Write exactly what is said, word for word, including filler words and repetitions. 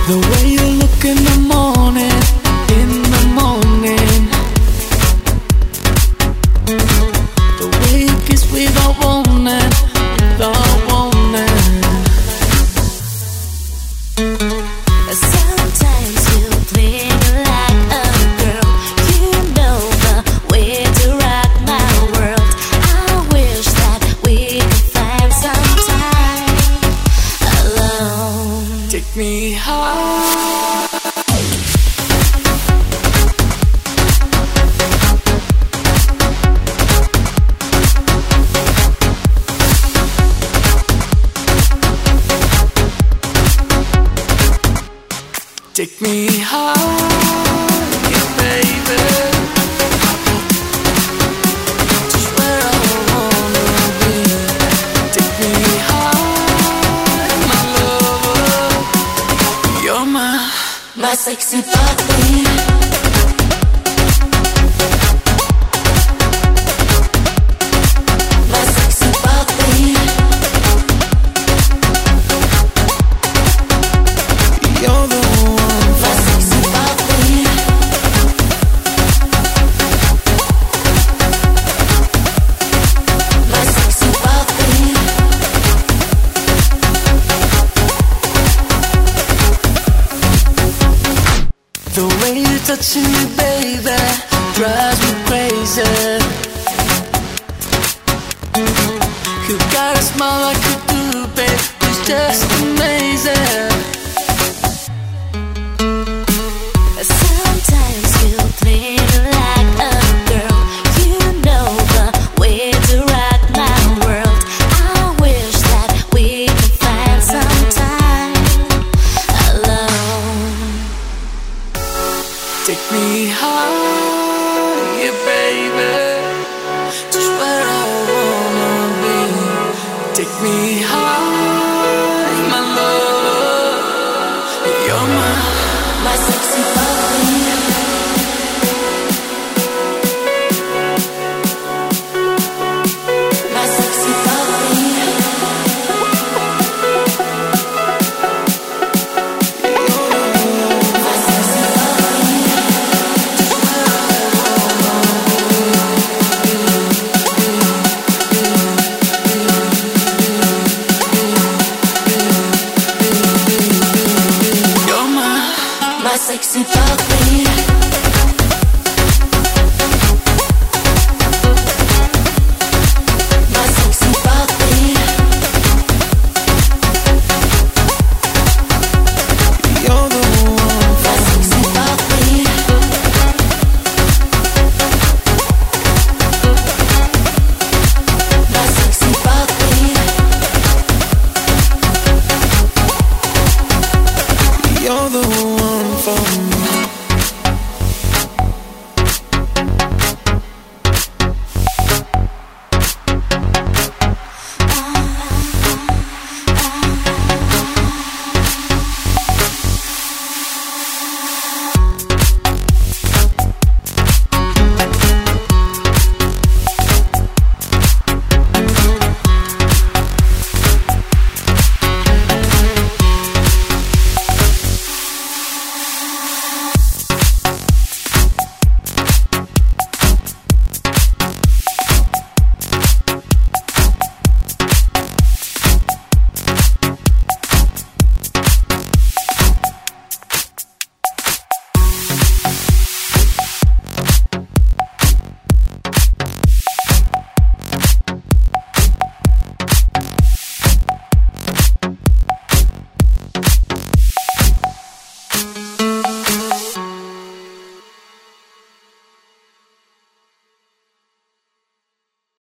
The way you look in the morning, in the morning. The way you kiss without warning, without warning. Sometimes you play like a girl. You know the way to rock my world. I wish that we could find some time alone. Take me high. Take me high, yeah, baby. Just where I wanna be. Take me high, my lover. You're my, My sexy puppy. My sexy puppy. you're the one. My sexy puppy. My sexy puppy. The way you touching me, baby, drives me crazy. You got a smile like you do, babe. It's just amazing. Sometimes you play like a girl. You know the way to rock my world. I wish that we could find some time alone. Take me high, yeah, baby. Just where I wanna be. Take me high, my love. You're my, My sexy puppy. My sexy puppy. My sexy you're my, My sexy puppy. My sexy puppy. you're the one. My sexy puppy. My sexy puppy. You're the one for me.